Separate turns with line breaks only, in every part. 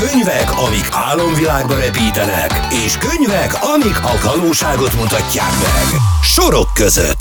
Könyvek, amik álomvilágba repítenek, és könyvek, amik a valóságot mutatják meg. Sorok között.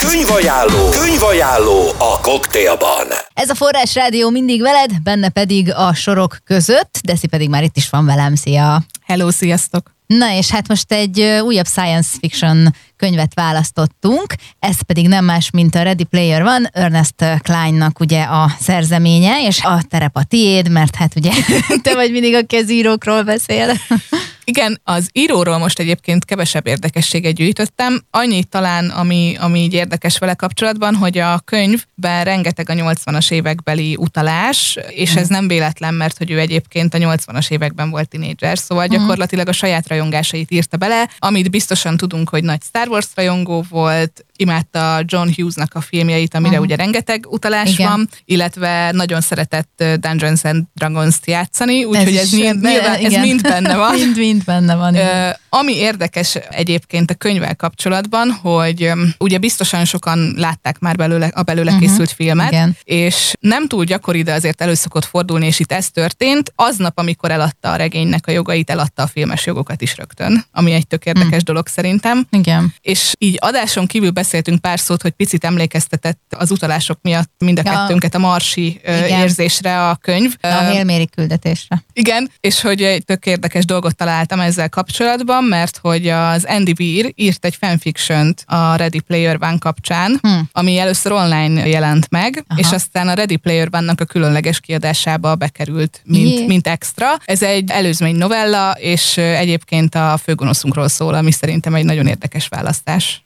Könyvajánló a koktélban.
Ez a Forrás Rádió mindig veled, benne pedig a sorok között. Deci pedig már itt is van velem. Szia!
Hello, sziasztok!
Na és hát most egy újabb science fiction könyvet választottunk, ez pedig nem más, mint a Ready Player One, Ernest Clinenak ugye a szerzeménye, és a terep a tiéd, mert hát ugye te vagy mindig, aki az írókról beszél.
Igen, az íróról most egyébként kevesebb érdekességet gyűjtöttem. Annyi talán, ami így érdekes vele kapcsolatban, hogy a könyvben rengeteg a 80-as évekbeli utalás, és ez nem véletlen, mert hogy ő egyébként a 80-as években volt tínédzser, szóval gyakorlatilag a saját rajongásait írta bele, amit biztosan tudunk, hogy nagy Star Wars rajongó volt, imádta John Hughes-nak a filmjeit, amire ugye rengeteg utalás van, illetve nagyon szeretett Dungeons and Dragons-t játszani, úgyhogy ez mind benne van.
Mind benne van.
Ami érdekes egyébként a könyvvel kapcsolatban, hogy ugye biztosan sokan látták már belőle készült filmet, és nem túl gyakori, de azért elő szokott fordulni, és itt ez történt. Aznap, amikor eladta a regénynek a jogait, eladta a filmes jogokat is rögtön, ami egy tök érdekes dolog szerintem.
Igen.
És így adáson kívül beszéltünk pár szót, hogy picit emlékeztetett az utalások miatt mind a kettőnket a marsi érzésre a könyv.
A Hail Mary küldetésre.
Igen, és hogy egy tök érdekes dolgot találtam ezzel kapcsolatban, mert hogy az Andy Weir írt egy fanfiction-t a Ready Player One kapcsán, ami először online jelent meg, és aztán a Ready Player One-nak a különleges kiadásába bekerült, mint extra. Ez egy előzmény novella, és egyébként a főgonoszunkról szól, ami szerintem egy nagyon érdekes választás.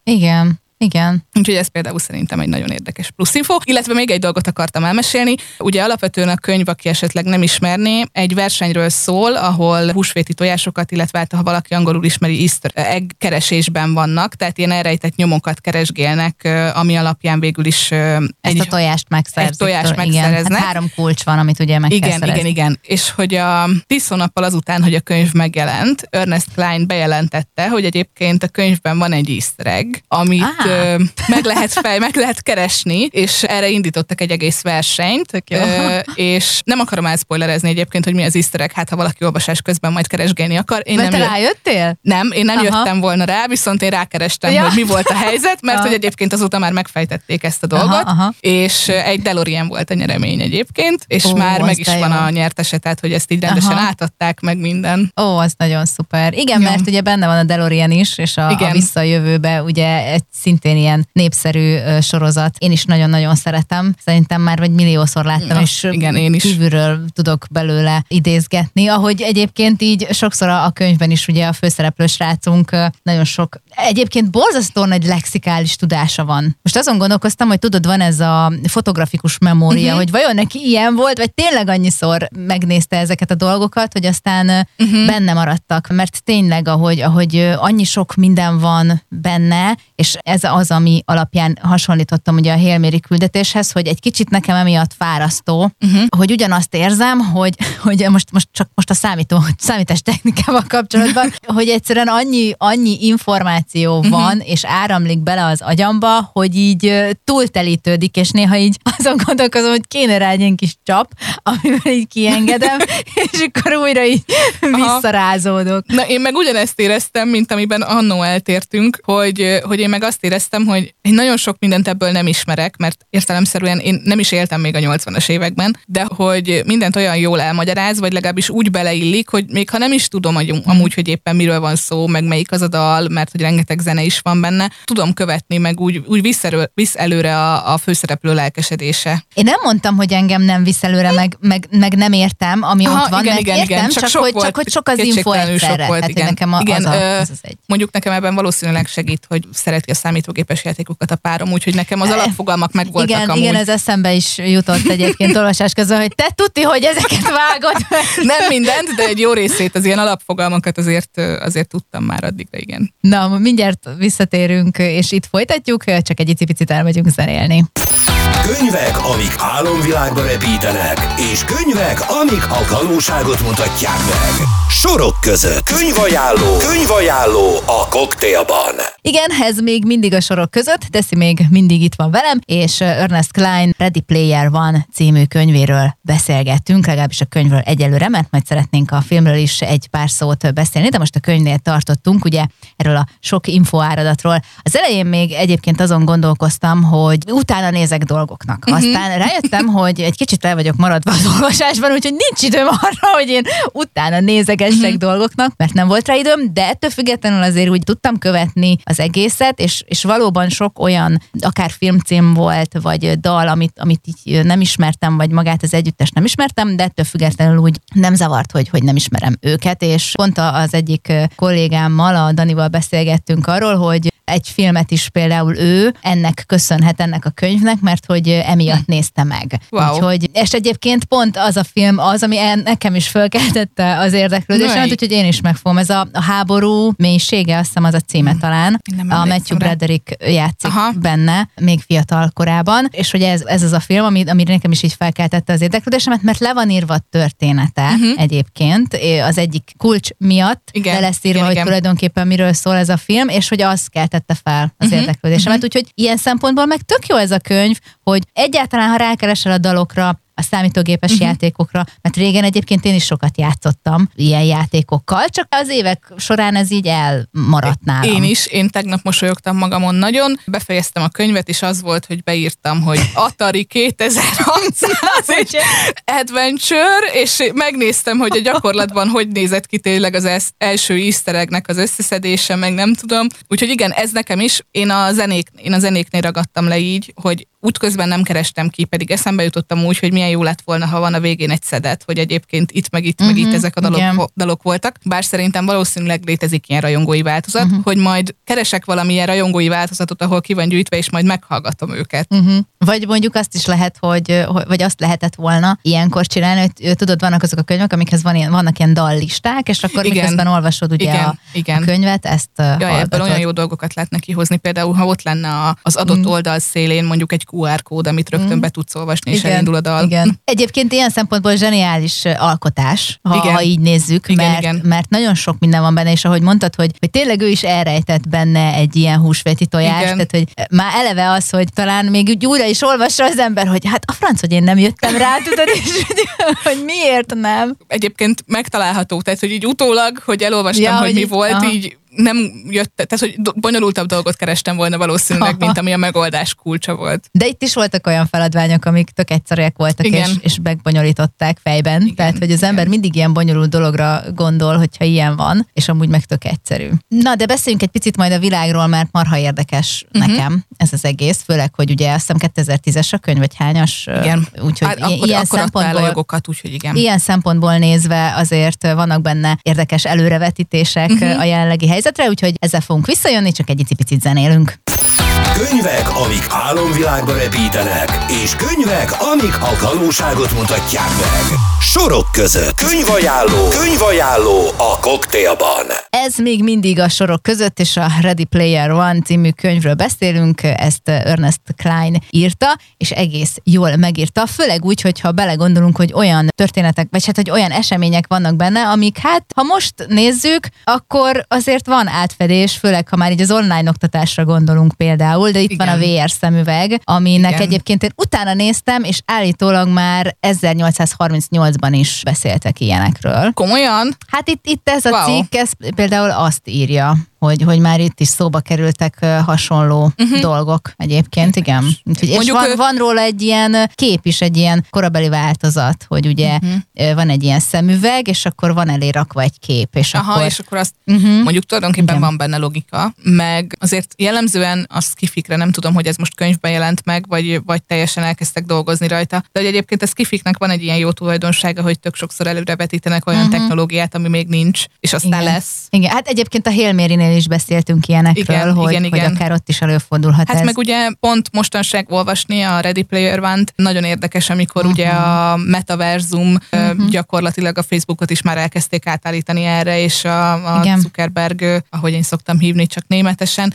Igen.
Úgyhogy ez például szerintem egy nagyon érdekes plusz info. Illetve még egy dolgot akartam elmesélni. Ugye alapvetően a könyv, aki esetleg nem ismerné, egy versenyről szól, ahol húsvéti tojásokat, illetve hát, ha valaki angolul ismeri, Easter egg keresésben vannak, tehát ilyen elrejtett nyomokat keresgélnek, ami alapján végül is
ezt a tojást megszerzik.
Egy tojást megszereznek.
Hát 3 kulcs van, amit ugye meg kell szerezni.
Igen. És hogy a 10 hónappal azután, hogy a könyv megjelent, Ernest Cline bejelentette, hogy egyébként a könyvben van egy Easter egg, amit meg lehet keresni, és erre indítottak egy egész versenyt, és nem akarom elspoilerezni egyébként, hogy mi az Easter egg, hát ha valaki olvasás közben majd keresgélni akar.
Te rájöttél?
Nem, én nem jöttem volna rá, viszont én rákerestem, hogy mi volt a helyzet, mert hogy egyébként azóta már megfejtették ezt a dolgot, és egy DeLorean volt a nyeremény egyébként, és már meg is van a nyertese, tehát hogy ezt így rendesen átadták meg minden.
Az nagyon szuper. Igen, mert ugye benne van a DeLorean is, és a Visszajövőbe ugye egy szintén ilyen népszerű sorozat. Én is nagyon-nagyon szeretem. Szerintem már vagy milliószor láttam, és
én is
kívülről tudok belőle idézgetni. Ahogy egyébként így sokszor a könyvben is ugye a főszereplő srácunk nagyon sok, egyébként borzasztó nagy lexikális tudása van. Most azon gondolkoztam, hogy tudod, van ez a fotografikus memória, hogy vajon neki ilyen volt, vagy tényleg annyiszor megnézte ezeket a dolgokat, hogy aztán benne maradtak, mert tényleg, ahogy annyi sok minden van benne, és ez az, ami alapján hasonlítottam ugye a Hail Mary küldetéshez, hogy egy kicsit nekem emiatt fárasztó, hogy ugyanazt érzem, hogy most a számítás technikával kapcsolatban, hogy egyszerűen annyi információ van, és áramlik bele az agyamba, hogy így túltelítődik, és néha így azon gondolkozom, hogy kéne rá egy ilyen kis csap, amivel így kiengedem, és akkor újra így visszarázódok.
Na, én meg ugyanezt éreztem, mint amiben annó eltértünk, hogy én meg azt éreztem, hogy én nagyon sok mindent ebből nem ismerek, mert értelemszerűen én nem is éltem még a 80-as években, de hogy mindent olyan jól elmagyaráz, vagy legalábbis úgy beleillik, hogy még ha nem is tudom amúgy, hogy éppen miről van szó, meg melyik az a dal, mert hogy rengeteg zene is van benne, tudom követni, meg úgy visz előre a főszereplő lelkesedése.
Én nem mondtam, hogy engem nem visz előre, meg nem értem, ami ott van, mert értem, csak hogy sok az info egyszerre. Nekem az egy.
Mondjuk nekem ebben valószínűleg segít, hogy szereti a számítógépes játékokat a párom, úgyhogy nekem az alapfogalmak megvoltak amúgy.
Igen, ez eszembe is jutott egyébként olvasás közben, hogy te tudti, hogy ezeket vágod.
Nem mindent, de egy jó részét, az ilyen alapfogalmakat azért tudtam már addigra, igen.
Na, mindjárt visszatérünk, és itt folytatjuk, csak egy icipicit elmegyünk zenélni.
Könyvek, amik álomvilágba repítenek, és könyvek, amik a valóságot mutatják meg. Sorok között könyvajánló a Cocktailban.
Igen, ez még mindig a sorok között, Teszi még mindig itt van velem, és Ernest Cline Ready Player One című könyvéről beszélgettünk, legalábbis a könyvről egyelőre, mert majd szeretnénk a filmről is egy pár szót beszélni, de most a könyvnél tartottunk, ugye erről a sok infoáradatról. Az elején még egyébként azon gondolkoztam, hogy utána nézek dolgoknak. Aztán rájöttem, hogy egy kicsit el vagyok maradva az olvasásban, úgyhogy nincs időm arra, hogy én utána nézegessek dolgoknak, mert nem volt rá időm, de ettől függetlenül azért úgy tudtam követni az egészet, és valóban sok olyan, akár filmcím volt, vagy dal, amit így nem ismertem, vagy magát az együttest nem ismertem, de ettől függetlenül úgy nem zavart, hogy nem ismerem őket, és pont az egyik kollégámmal, a Danival beszélgettünk arról, hogy egy filmet is például ő ennek köszönhet, ennek a könyvnek, mert hogy emiatt nézte meg.
Wow.
Úgyhogy, és egyébként pont az a film az, ami nekem is fölkeltette az érdeklődésemet, úgyhogy én is megfogom. Ez a háború mélysége, azt hiszem az a címe talán. A Matthew Broderick játszik benne, még fiatal korában, és hogy ez az a film, ami nekem is így felkeltette az érdeklődésemet, mert le van írva a története egyébként, az egyik kulcs miatt le lesz írva, hogy tulajdonképpen miről szól ez a film, és hogy az keltette fel az érdeklődésemet. Úgyhogy ilyen szempontból meg tök jó ez a könyv, hogy egyáltalán, ha rákeresel a dalokra, a számítógépes játékokra, mert régen egyébként én is sokat játszottam ilyen játékokkal, csak az évek során ez így elmaradt nálam.
Én tegnap mosolyogtam magamon nagyon, befejeztem a könyvet, és az volt, hogy beírtam, hogy Atari 2600 és Adventure, és megnéztem, hogy a gyakorlatban hogy nézett ki tényleg az első easter egg-nek az összeszedése, meg nem tudom. Úgyhogy igen, ez nekem is. Én a zenéknél ragadtam le így, hogy útközben nem kerestem ki, pedig eszembe jutottam úgy, hogy milyen jó lett volna, ha van a végén egy szedet, hogy egyébként itt meg itt ezek a dalok voltak. Bár szerintem valószínűleg létezik ilyen rajongói változat, hogy majd keresek valamilyen rajongói változatot, ahol ki van gyűjtve, és majd meghallgatom őket.
Vagy mondjuk azt is lehet, vagy azt lehetett volna ilyenkor csinálni, hogy tudod, vannak azok a könyvek, amikhez vannak ilyen dallisták, és akkor miközben olvasod ugye a könyvet, ezt
ebből olyan jó dolgokat lehetne kihozni, például ha ott lenne az adott oldal szélén mondjuk egy QR kód, amit rögtön be tudsz olvasni, és elindul a dal.
Igen. Egyébként ilyen szempontból zseniális alkotás, ha így nézzük, mert nagyon sok minden van benne, és ahogy mondtad, hogy tényleg ő is elrejtett benne egy ilyen húsvéti tojást, tehát hogy már eleve az, hogy talán még úgy újra is olvassa az ember, hogy hát a franc, hogy én nem jöttem rá, tudod, és hogy miért nem.
Egyébként megtalálható, tehát hogy így utólag, hogy elolvastam, hogy mi volt, így nem jött, tehát hogy bonyolultabb dolgot kerestem volna valószínűleg, mint ami a megoldás kulcsa volt.
De itt is voltak olyan feladványok, amik tök egyszerűek voltak, és megbonyolították fejben. Tehát, hogy az ember mindig ilyen bonyolult dologra gondol, hogyha ilyen van, és amúgy meg tök egyszerű. Na, de beszéljünk egy picit majd a világról, mert marha érdekes nekem ez az egész, főleg, hogy ugye azt hiszem 2010-es a könyv, vagy hányas.
Igen.
Úgyhogy
ilyen szempontból a jogokat, úgyhogy igen.
Ilyen szempontból nézve azért vannak benne érdekes előrevetítések a jelenlegi helyzetre, úgyhogy ezzel fogunk visszajönni, csak egy picit zenélünk.
Könyvek, amik álomvilágba repítenek, és könyvek, amik a valóságot mutatják meg. Sorok között könyvajánló a Cocktailban.
Ez még mindig a sorok között, és a Ready Player One című könyvről beszélünk, ezt Ernest Cline írta, és egész jól megírta, főleg úgy, hogyha belegondolunk, hogy olyan történetek, vagy hát, hogy olyan események vannak benne, amik hát, ha most nézzük, akkor azért van átfedés, főleg, ha már így az online oktatásra gondolunk például, de itt van a VR szemüveg, aminek egyébként én utána néztem, és állítólag már 1838-ban is beszéltek ilyenekről.
Komolyan?
Hát itt ez a cikk, ez például azt írja, hogy már itt is szóba kerültek hasonló dolgok egyébként, igen. Úgyhogy, és van róla egy ilyen kép is, egy ilyen korabeli változat, hogy ugye van egy ilyen szemüveg, és akkor van elé rakva egy kép. És
akkor azt mondjuk tulajdonképpen van benne logika, meg azért jellemzően a skifikre nem tudom, hogy ez most könyvben jelent meg, vagy teljesen elkezdtek dolgozni rajta, de hogy egyébként a skifiknek van egy ilyen jó tulajdonsága, hogy tök sokszor előrevetítenek olyan technológiát, ami még nincs, és aztán lesz.
Igen, hát egyébként a Hail Mary-nél Filmnél is beszéltünk ilyenekről, hogy akár ott is előfordulhat
hát
ez.
meg ugye pont mostanság olvasni a Ready Player One-t, nagyon érdekes, amikor ugye a metaverzum gyakorlatilag a Facebookot is már elkezdték átállítani erre, és a Zuckerberg, ahogy én szoktam hívni, csak németesen.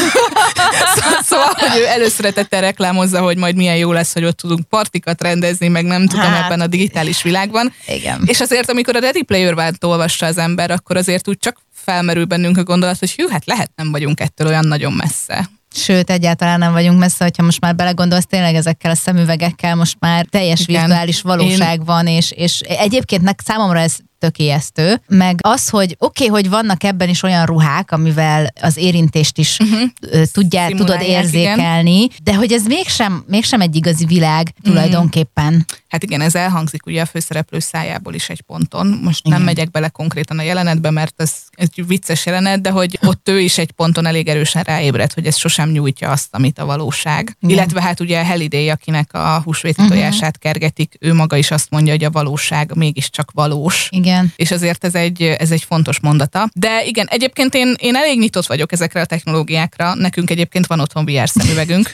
Szóval, hogy ő előszeretettel reklámozza, hogy majd milyen jó lesz, hogy ott tudunk partikat rendezni, meg nem tudom ebben a digitális világban.
Igen.
És azért, amikor a Ready Player One-t olvassa az ember, akkor azért úgy csak felmerül bennünk a gondolat, hogy hát lehet nem vagyunk ettől olyan nagyon messze.
Sőt, egyáltalán nem vagyunk messze, hogyha most már belegondolsz, tényleg ezekkel a szemüvegekkel most már teljes virtuális valóság van, és egyébként számomra ez tök ijesztő, meg az, hogy hogy vannak ebben is olyan ruhák, amivel az érintést is tudod érzékelni, igen. De hogy ez mégsem egy igazi világ tulajdonképpen.
Hát igen, ez elhangzik ugye a főszereplő szájából is egy ponton. Most nem megyek bele konkrétan a jelenetbe, mert ez egy vicces jelenet, de hogy ott ő is egy ponton elég erősen ráébred, hogy ez sosem nyújtja azt, amit a valóság. Igen. Illetve hát ugye Halliday, akinek a húsvéti tojását kergetik, ő maga is azt mondja, hogy a valóság mégiscsak valós.
Igen.
És azért ez egy fontos mondata. De igen, egyébként én elég nyitott vagyok ezekre a technológiákra. Nekünk egyébként van otthon VR szemüvegünk.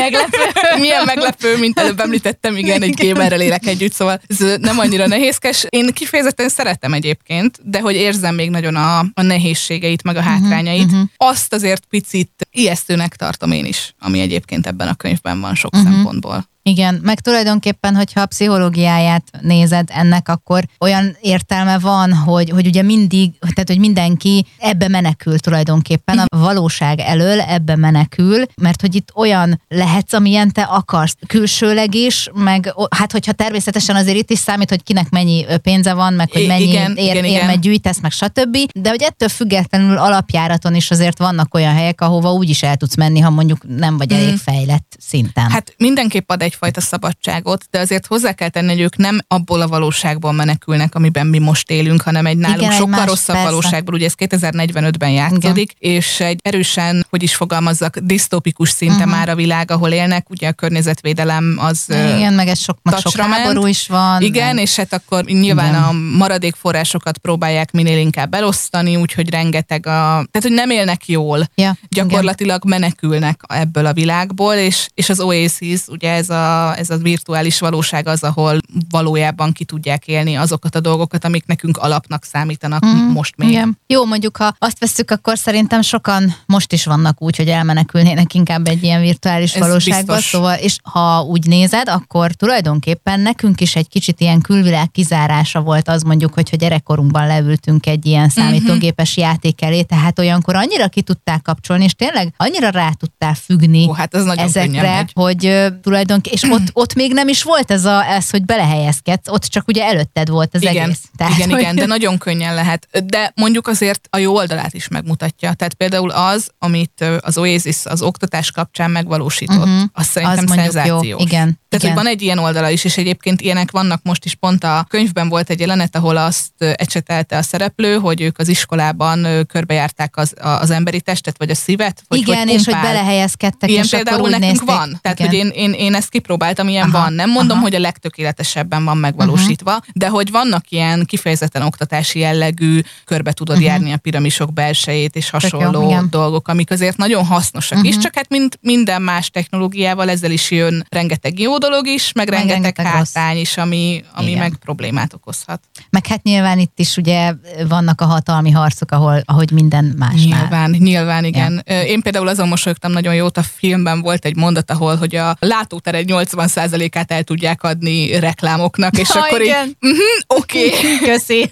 Milyen meglepő, mint előbb említettem, igen, egy gamerrel élek együtt, szóval ez nem annyira nehézkes. Én kifejezetten szeretem egyébként, de hogy érzem még nagyon a nehézségeit, meg a hátrányait. Azt azért picit ijesztőnek tartom én is, ami egyébként ebben a könyvben van sok szempontból.
Igen, meg tulajdonképpen, hogyha a pszichológiáját nézed ennek, akkor olyan értelme van, hogy ugye tehát hogy mindenki ebbe menekül tulajdonképpen, a valóság elől ebbe menekül, mert hogy itt olyan lehetsz, amilyen te akarsz, külsőleg is, meg hát hogyha természetesen azért itt is számít, hogy kinek mennyi pénze van, meg hogy mennyi érmet gyűjtesz, meg stb. De hogy ettől függetlenül alapjáraton is azért vannak olyan helyek, ahova úgy is el tudsz menni, ha mondjuk nem vagy elég fejlett szinten.
Hát mindenképp ad egyfajta szabadságot, de azért hozzá kell tenni, hogy ők nem abból a valóságból menekülnek, amiben mi most élünk, hanem egy nálunk sokkal rosszabb valóságból, ugye ez 2045-ben játszódik, és egy erősen, hogy is fogalmazzak, disztópikus szinte már a világ, ahol élnek, ugye a környezetvédelem az
igen, meg ez sok háború is van.
Igen, és hát akkor nyilván a maradék forrásokat próbálják minél inkább elosztani, úgyhogy rengeteg tehát, hogy nem élnek jól, gyakorlatilag menekülnek ebből a világból, és az Oasis, ugye ez a virtuális valóság az, ahol valójában ki tudják élni azokat a dolgokat, amik nekünk alapnak számítanak most még.
Igen. Jó, mondjuk ha azt vesszük, akkor szerintem sokan most is vannak úgy, hogy elmenekülnének inkább egy ilyen virtuális valóságba, szóval, és ha úgy nézed, akkor tulajdonképpen nekünk is egy kicsit ilyen külvilág kizárása volt az mondjuk, hogyha gyerekkorunkban leültünk egy ilyen számítógépes játék elé, tehát olyankor annyira ki tudták kapcsolni, és tényleg annyira rá tudtál függni
hát ez
ezekre, hogy tulajdonképpen, és ott még nem is volt ez, hogy belehelyezkedsz, ott csak ugye előtted volt az egész. Tehát,
igen, de nagyon könnyen lehet. De mondjuk azért a jó oldalát is megmutatja. Tehát például az, amit az Oasis az oktatás kapcsán megvalósított, az szerintem szenzációs. Jó. Igen. Tehát, hogy van egy ilyen oldala is, és egyébként ilyenek vannak most is, pont a könyvben volt egy jelenet, ahol azt ecsetelte a szereplő, hogy ők az iskolában körbejárták az emberi testet, vagy a szívet, vagy
igen,
hogy
és hogy belehelyezkedtek,
ilyen
és
például
akkor úgy
nekünk
nézték.
van. Tehát, hogy én ezt kipróbáltam, ilyen van. Nem mondom, hogy a legtökéletesebben van megvalósítva, de hogy vannak ilyen kifejezetten oktatási jellegű, körbe tudod járni a piramisok belsejét, és hasonló dolgok, amik azért nagyon hasznosak is, csak hát mint minden más technológiával ezzel is jön rengeteg jó dolog is, meg rengeteg hátrány is, ami meg problémát okozhat.
Meg hát nyilván itt is ugye vannak a hatalmi harcok, ahogy minden másnál.
Nyilván, igen. Ja. Én például azon mosolyogtam nagyon jót, a filmben volt egy mondat, ahol, hogy a látótered 80%-át el tudják adni reklámoknak, és akkor
igen.
így, oké.
Köszi.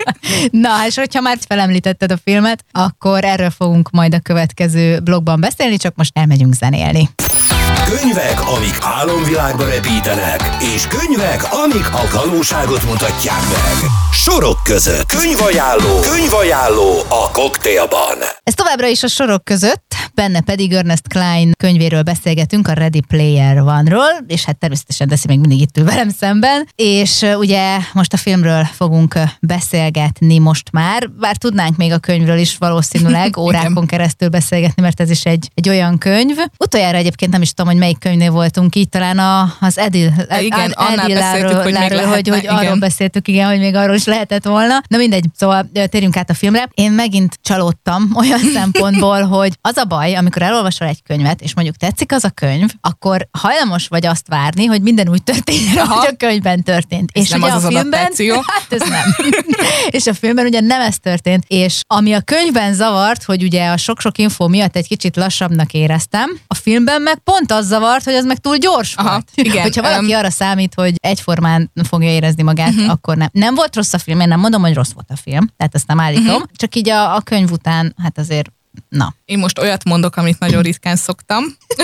Na, és hogyha már felemlítetted a filmet, akkor erről fogunk majd a következő blogban beszélni, csak most elmegyünk zenélni.
Könyvek, amik álomvilágba repítenek, és könyvek, amik a valóságot mutatják meg. Sorok között. Könyvajánló a Cocktailban.
Ez továbbra is a sorok között, benne pedig Ernest Cline könyvéről beszélgetünk, a Ready Player One-ról, és hát természetesen Deszi még mindig itt ül velem szemben, és ugye most a filmről fogunk beszélgetni most már, bár tudnánk még a könyvről is valószínűleg órákon keresztül beszélgetni, mert ez is egy olyan könyv. Utoljára egyébként nem is tudom, hogy melyik könyvnél voltunk, így talán az Edilláról, hogy arról beszéltük, igen, hogy még arról is lehetett volna. Na mindegy, szóval térjünk át a filmre. Én megint csalódtam olyan szempontból, hogy az a baj, amikor elolvasol egy könyvet, és mondjuk tetszik az a könyv, akkor hajlamos vagy azt várni, hogy minden úgy történjen, hogy a könyvben történt.
És nem ugye az a filmben,
hát ez nem. És a filmben ugye nem ez történt, és ami a könyvben zavart, hogy ugye a sok-sok infó miatt egy kicsit lassabbnak éreztem, a filmben meg pont az zavart, hogy az meg túl gyors volt.
Igen,
hogyha valaki arra számít, hogy egyformán fogja érezni magát, akkor nem. Nem volt rossz a film, én nem mondom, hogy rossz volt a film, tehát ezt nem állítom, csak így a könyv után, hát azért na.
Én most olyat mondok, amit nagyon ritkán szoktam.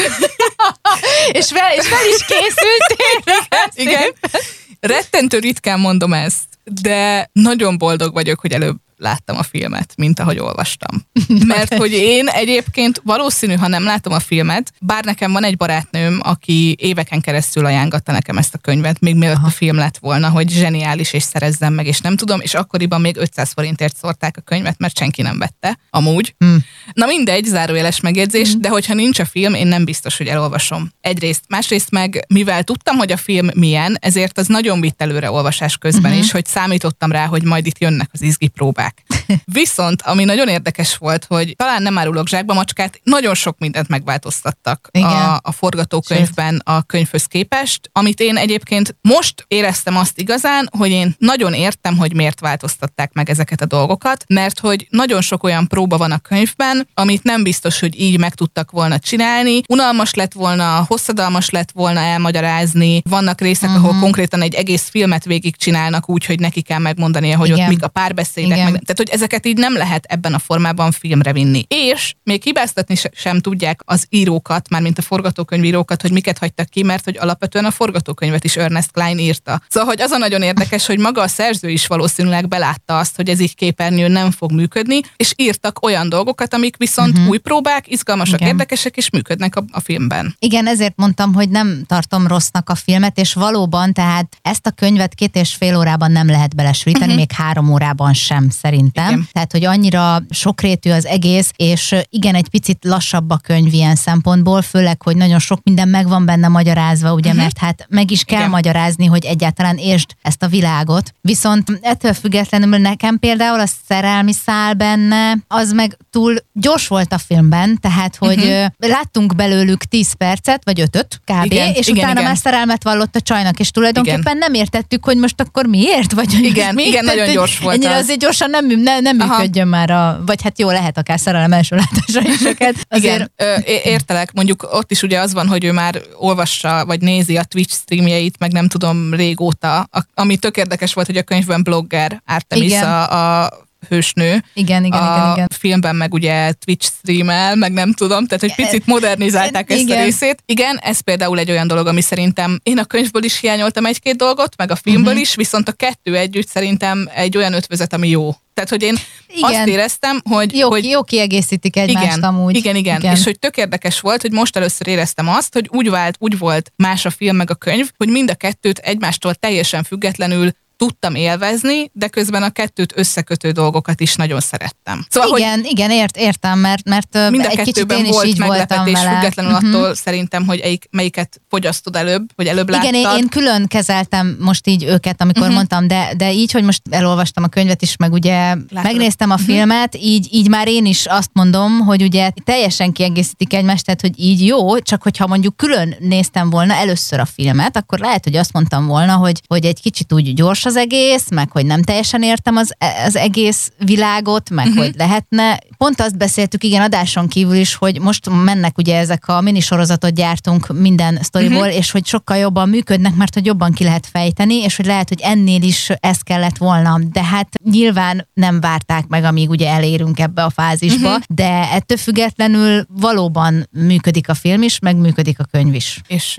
és fel is készültél.
Igen. Rettentő ritkán mondom ezt, de nagyon boldog vagyok, hogy előbb láttam a filmet, mint ahogy olvastam. Mert hogy én egyébként valószínű, ha nem látom a filmet, bár nekem van egy barátnőm, aki éveken keresztül ajánlgatta nekem ezt a könyvet, még mielőtt a film lett volna, hogy zseniális, és szerezzem meg, és nem tudom, és akkoriban még 500 forintért szórták a könyvet, mert senki nem vette, amúgy. Na mindegy, zárójeles megjegyzés, de hogyha nincs a film, én nem biztos, hogy elolvasom. Egyrészt, másrészt meg, mivel tudtam, hogy a film milyen, ezért az nagyon vitt előre olvasás közben is, hogy számítottam rá, hogy majd itt jönnek az izgi próbák. Viszont, ami nagyon érdekes volt, hogy talán nem árulok zsákba macskát, nagyon sok mindent megváltoztattak a forgatókönyvben a könyvhöz képest, amit én egyébként most éreztem azt igazán, hogy én nagyon értem, hogy miért változtatták meg ezeket a dolgokat, mert hogy nagyon sok olyan próba van a könyvben, amit nem biztos, hogy így meg tudtak volna csinálni. Unalmas lett volna, hosszadalmas lett volna elmagyarázni, vannak részek, ahol konkrétan egy egész filmet végigcsinálnak úgy, hogy neki kell megmondania, hogy ott mik a párbeszédek, tehát, hogy ezeket így nem lehet ebben a formában filmre vinni. És még hibáztatni sem tudják az írókat, mármint a forgatókönyvírókat, hogy miket hagytak ki, mert hogy alapvetően a forgatókönyvet is Ernest Cline írta. Szóval, hogy az a nagyon érdekes, hogy maga a szerző is valószínűleg belátta azt, hogy ez így képernyőn nem fog működni, és írtak olyan dolgokat, amik viszont új próbák, izgalmasak, érdekesek, és működnek a filmben.
Igen, ezért mondtam, hogy nem tartom rossznak a filmet, és valóban, tehát ezt a könyvet 2,5 órában nem lehet belesülíteni, még 3 órában sem szerintem. Igen. Tehát, hogy annyira sokrétű az egész, és igen, egy picit lassabb a könyv ilyen szempontból, főleg, hogy nagyon sok minden meg van benne magyarázva, ugye, mert hát meg is kell magyarázni, hogy egyáltalán értsd ezt a világot. Viszont ettől függetlenül nekem például a szerelmi szál benne, az meg túl gyors volt a filmben, tehát, hogy láttunk belőlük 10 percet, vagy 5-öt kb. És utána már szerelmet vallott a csajnak, és tulajdonképpen nem értettük, hogy most akkor miért, vagy
igen, nagyon gyors volt.
Ennyire azért gyorsan nem működjön már vagy hát jó, lehet akár szerelem első látásra is őket.
Igen, értelek, mondjuk ott is ugye az van, hogy ő már olvassa, vagy nézi a Twitch streamjeit, meg nem tudom régóta, ami tök érdekes volt, hogy a könyvben blogger Artemis a hősnő.
Igen.
A filmben meg ugye Twitch streamel, meg nem tudom, tehát hogy picit modernizálták ezt a részét. Igen, ez például egy olyan dolog, ami szerintem én a könyvből is hiányoltam egy-két dolgot, meg a filmből is, viszont a kettő együtt szerintem egy olyan ötvözet, ami jó. Tehát, hogy én azt éreztem, hogy...
Jó kiegészítik egymást amúgy.
Igen. És hogy tök érdekes volt, hogy most először éreztem azt, hogy úgy volt más a film meg a könyv, hogy mind a kettőt egymástól teljesen függetlenül tudtam élvezni, de közben a kettőt összekötő dolgokat is nagyon szerettem.
Szóval, igen, értem, mert
mind a
egy kicsit én is
volt
így voltam vele.
Függetlenül attól szerintem, hogy melyiket fogyasztod előbb, vagy előbb láttad.
Igen, én külön kezeltem most így őket, amikor mondtam, de így, hogy most elolvastam a könyvet is, meg ugye megnéztem a filmet, így már én is azt mondom, hogy ugye teljesen kiegészítik egymást, tehát hogy így jó, csak hogyha mondjuk külön néztem volna először a filmet, akkor lehet, hogy azt mondtam volna, hogy egy kicsit úgy gyors az egész, meg hogy nem teljesen értem az egész világot, meg hogy lehetne. Pont azt beszéltük, igen, adáson kívül is, hogy most mennek ugye ezek a minisorozatot gyártunk minden sztoriból, és hogy sokkal jobban működnek, mert hogy jobban ki lehet fejteni, és hogy lehet, hogy ennél is ez kellett volna. De hát nyilván nem várták meg, amíg ugye elérünk ebbe a fázisba, de ettől függetlenül valóban működik a film is, meg működik a könyv is.
És én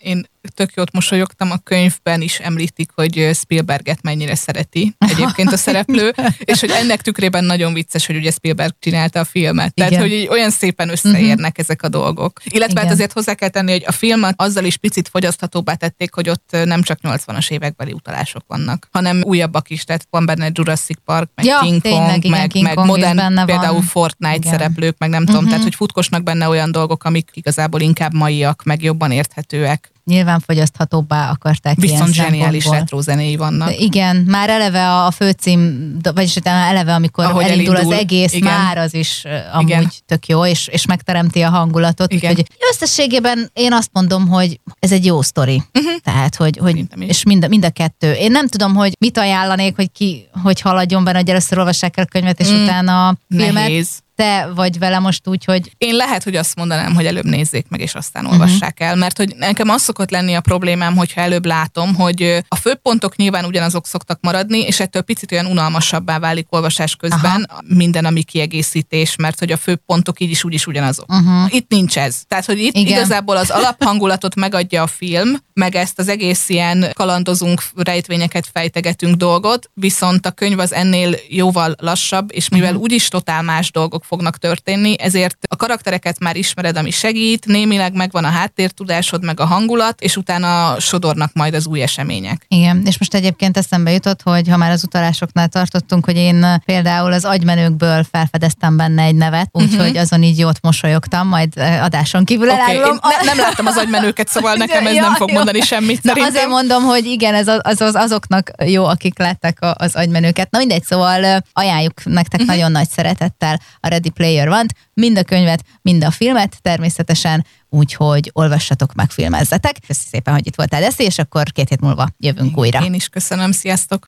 tök jót mosolyogtam, a könyvben is említik, hogy Spielberget mennyire szereti egyébként a szereplő, és hogy ennek tükrében nagyon vicces, hogy ugye Spielberg csinálta a filmet. Tehát,
Igen.
hogy így olyan szépen összeérnek ezek a dolgok. Illetve hát azért hozzá kell tenni, hogy a filmet azzal is picit fogyaszthatóbbá tették, hogy ott nem csak 80-as évekbeli utalások vannak, hanem újabbak is, tehát van benne Jurassic Park, meg King Kong, meg modern, például Fortnite szereplők, meg nem tudom, tehát hogy futkosnak benne olyan dolgok, amik igazából inkább maiak, meg jobban érthetőek.
Nyilván fogyaszthatóbbá akarták.
Viszont zseniális retro zenéi vannak.
De igen, már eleve a főcím, vagyis eleve amikor ahogy elindul az egész, igen. Már az is amúgy igen. Tök jó, és megteremti a hangulatot. Úgyhogy összességében én azt mondom, hogy ez egy jó sztori. Tehát, hogy és mind a kettő. Én nem tudom, hogy mit ajánlanék, hogy haladjon benne, hogy először olvassák el a könyvet, és utána a filmet. Nehéz. Te vagy vele most úgy, hogy...
Én lehet, hogy azt mondanám, hogy előbb nézzék meg, és aztán olvassák el, mert hogy nekem az szokott lenni a problémám, hogyha előbb látom, hogy a főpontok nyilván ugyanazok szoktak maradni, és ettől picit olyan unalmasabbá válik olvasás közben minden, ami kiegészítés, mert hogy a főpontok így is úgyis ugyanazok. Itt nincs ez. Tehát, hogy itt igazából az alaphangulatot megadja a film, meg ezt az egész ilyen kalandozunk, rejtvényeket fejtegetünk dolgot, viszont a könyv az ennél jóval lassabb, és mivel úgyis totál más dolgok fognak történni, ezért a karaktereket már ismered, ami segít, némileg megvan a háttértudásod, meg a hangulat, és utána sodornak majd az új események.
Igen, és most egyébként eszembe jutott, hogy ha már az utalásoknál tartottunk, hogy én például az agymenőkből felfedeztem benne egy nevet, úgyhogy azon így jót mosolyogtam, majd adáson kívül elárulom.
Nem láttam az agymenőket, szóval nekem ez nem fog mondani semmit.
Na, azért mondom, hogy igen, ez azoknak jó, akik látták az agymenőket. Na mindegy, szóval ajánljuk nektek nagyon nagy szeretettel a Ready Player One-t, mind a könyvet, mind a filmet természetesen, úgyhogy olvassatok, meg filmezzetek. Köszönöm szépen, hogy itt voltál, Eszi, és akkor 2 hét múlva jövünk újra.
Én is köszönöm, sziasztok!